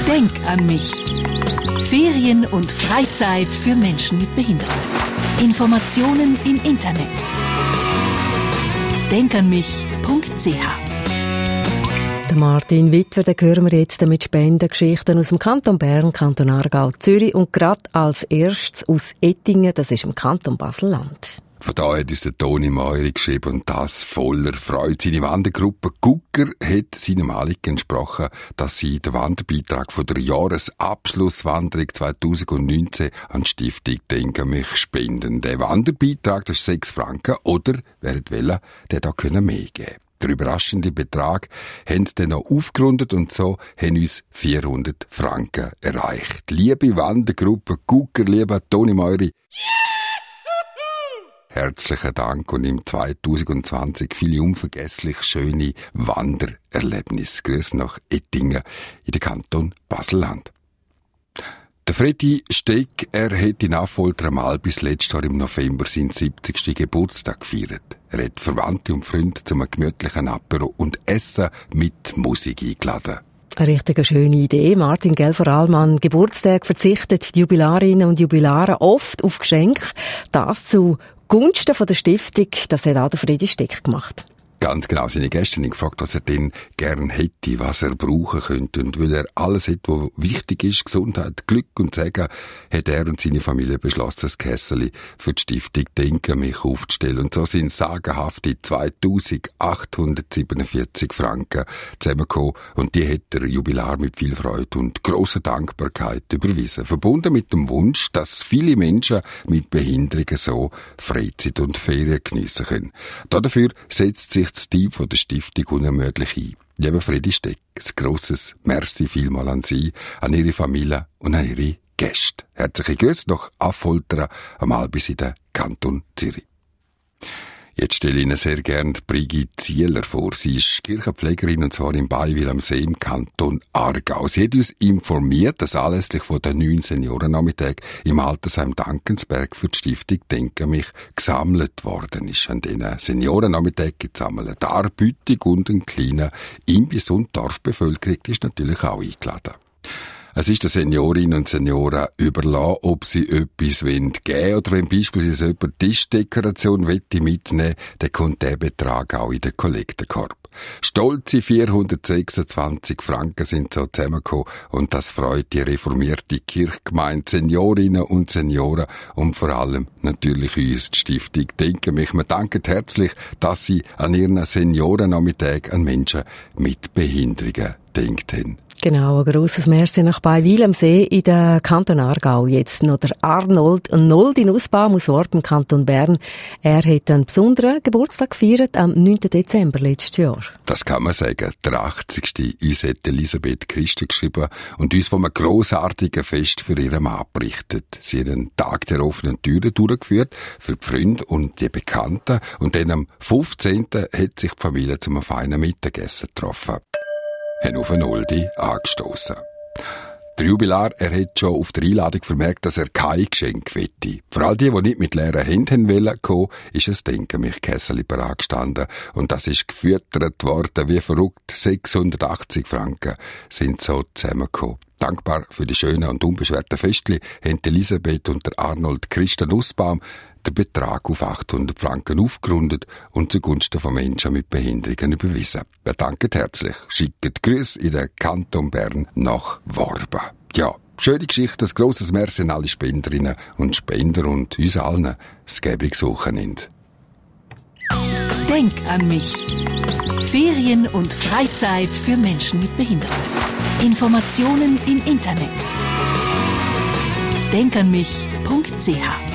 Denk an mich. Ferien und Freizeit für Menschen mit Behinderung. Informationen im Internet. denkanmich.ch. Martin Wittwer, den hören wir jetzt mit Spendengeschichten aus dem Kanton Bern, Kanton Aargau, Zürich und gerade als erstes aus Ettingen, das ist im Kanton Basel-Land. Von da hat uns Toni Meury geschrieben und das voller Freude. Seine Wandergruppe Gucker hat seinem Anliegen entsprochen, dass sie den Wanderbeitrag von der Jahresabschlusswanderung 2019 an die Stiftung Denk an mich spenden. Der Wanderbeitrag, das ist 6 Franken, oder, wer will, der da können mehr geben. Der überraschende Betrag haben sie dann noch aufgerundet und so haben uns 400 Franken erreicht. Liebe Wandergruppe Gucker, lieber Toni Meury, herzlichen Dank und im 2020 viele unvergesslich schöne Wandererlebnisse. Grüß nach Ettingen in den Kanton Basel-Land. Der Freddy Steck, er hat in Affolter einmal bis letztes Jahr im November seinen 70. Geburtstag gefeiert. Er hat Verwandte und Freunde zu einem gemütlichen Apero und Essen mit Musik eingeladen. Eine richtig schöne Idee. Martin, gell, vor allem an Geburtstag verzichten die Jubilarinnen und Jubilare oft auf Geschenke. Das zu Gunsten von der Stiftung, das hat auch der Freddy Steck gemacht. Ganz genau. Seine Gäste haben gefragt, was er denn gern hätte, was er brauchen könnte. Und weil er alles hat, was wichtig ist, Gesundheit, Glück und Segen, hat er und seine Familie beschlossen, das Kässeli für die Stiftung Denk an mich aufzustellen. Und so sind sagenhafte 2847 Franken zusammengekommen. Und die hat der Jubilar mit viel Freude und grosser Dankbarkeit überwiesen. Verbunden mit dem Wunsch, dass viele Menschen mit Behinderungen so Freizeit und Ferien geniessen können. Dafür setzt sich das Team von der Stiftung unermüdlich ein. Lieber Freddy Steck, ein grosses Merci vielmal an Sie, an Ihre Familie und an Ihre Gäste. Herzliche Grüße nach Affolter, einmal bis in den Kanton Zürich. Jetzt stelle ich Ihnen sehr gerne Brigitte Zieler vor. Sie ist Kirchenpflegerin und zwar in Beiwil am See im Kanton Aargau. Sie hat uns informiert, dass anlässlich von den 9 Seniorennachmittag im Altersheim Dankensberg für die Stiftung Denk an mich gesammelt worden ist. An diesen Seniorennachmittag gesammelt Darbietung und ein kleiner Imbiss und Dorfbevölkerung ist natürlich auch eingeladen. Es ist den Seniorinnen und Senioren überlassen, ob sie etwas geben wollen. Oder wenn beispielsweise jemand Tischdekoration mitnehmen will, dann kommt der Betrag auch in den Kollektenkorb. Stolze 426 Franken sind so zusammengekommen und das freut die reformierte Kirchgemeinde, Seniorinnen und Senioren und vor allem natürlich uns, die Stiftung Denk an mich. Wir danken herzlich, dass sie an ihren Seniorennachmittag an Menschen mit Behinderungen denkt haben. Genau, ein grosses Merci nach Beiwil am See in der Kanton Aargau. Jetzt noch der Arnold Noldin Nussbaum aus Worp im Kanton Bern. Er hat einen besonderen Geburtstag gefeiert am 9. Dezember letztes Jahr. Das kann man sagen. Der 80. Uns hat Elisabeth Christen geschrieben und uns von einem grossartigen Fest für ihren Mann berichtet. Sie hat einen Tag der offenen Türen durchgeführt für die Freunde und die Bekannten und dann am 15. hat sich die Familie zum feinen Mittagessen getroffen. Haben auf einen Noldi angestossen. Der Jubilar, er hat schon auf der Einladung vermerkt, dass er kein Geschenk wette. Für all die nicht mit leeren Händen kommen, ist es Denk an mich Kässeli bereit gestanden. Und das ist gefüttert worden wie verrückt. 680 Franken sind so zusammengekommen. Dankbar für die schönen und unbeschwerten Festli haben Elisabeth und der Arnold Christen Nussbaum den Betrag auf 800 Franken aufgerundet und zugunsten von Menschen mit Behinderungen überwiesen. Wir danken herzlich. Schickt Grüße in den Kanton Bern nach Worben. Ja, schöne Geschichte, ein grosses Merci an alle Spenderinnen und Spender und uns allen das gäbige Wochenende. Denk an mich. Ferien und Freizeit für Menschen mit Behinderung. Informationen im Internet. denkanmich.ch